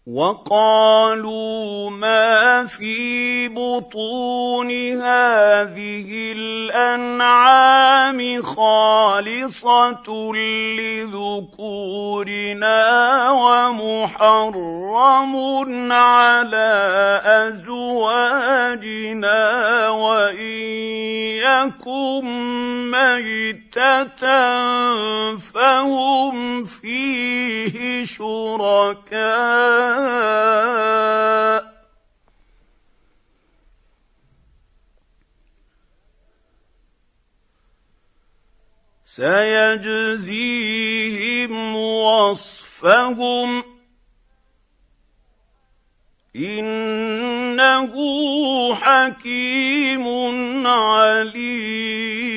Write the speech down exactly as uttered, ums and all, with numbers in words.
وقالوا ما في بطون هذه الأنعام خالصة لذكورنا ومحرم على أزواجنا وإن يكن ميتة فهم فيه شركاء سيجزيهم وصفهم إنه حكيم عليم.